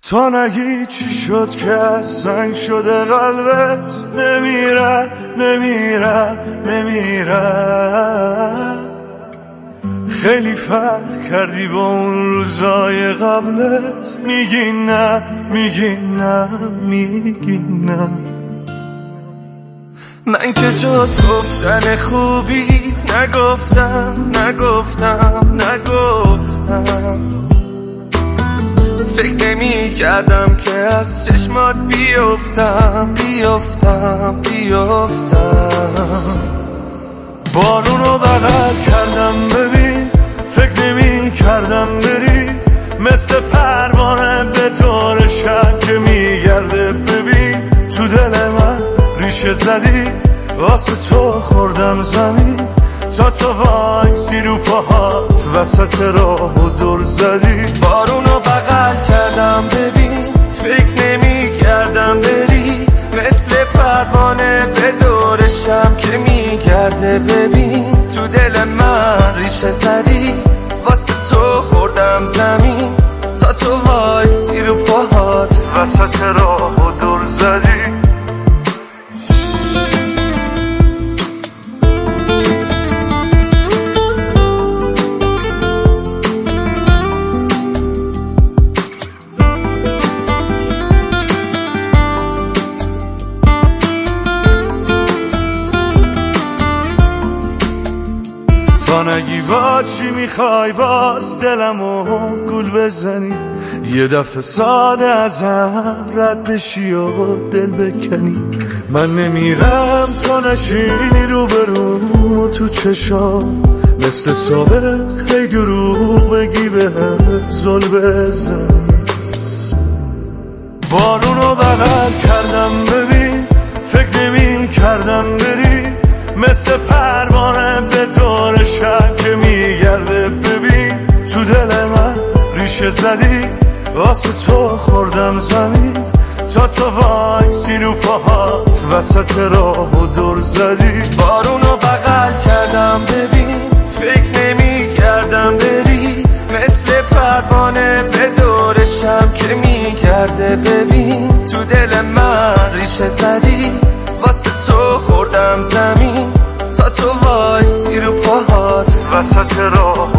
تا نگی چی شد که از سنگ شده قلبت نمیره نمیره نمیره. خیلی فرق کردی با اون روزای قبلت، میگی نه میگی نه میگی نه. من که جز گفتن خوبیت نگفتم نگفتم نگفتم. فکر نمی کردم که از چشمات بیفتم بیفتم بیفتم. بارونو بغل کردم ببین، فکر نمی کردم بری، مثل پروانه به طور شب که میگرده. ببین تو دل من ریشه زدی، واسه تو خوردم زمین، تا تو وایسی رو پاهات وسط راه و دور زدی. بارونو بغل کردم ببین، فکر نمی کردم بری، مثل پروانه به دور شم که میگرده. ببین تو دل من ریشه زدی، واسه تو خوردم زمین، تا تو وایسی رو پاهات وسط راه و دور زدی. تا نگی با چی میخوای باز دلمو گول بزنی، یه دفعه ساده ازم رد بشی و دل بکنی. من نمیرم تا نشینی رو بروم و تو چشام، مثل صبح هی دروغ بگی بهم زل بزنی. بارونو بغل کردم ببین، فکر نمی کردم بری، مثل پروانه به طور شب که میگرده. ببین تو دل من ریشه زدی، واسه تو خوردم زمین، تا تو وایسی رو پاهات وسط راه و دور زدی. بارونو بغل کردم ببین، فکر نمی کردم بری، مثل پروانه به دور شب که میگرده. ببین تو دل من ریشه زدی، واسه تو خوردم زمین، تا تو وایسی رو پاهات وسط راه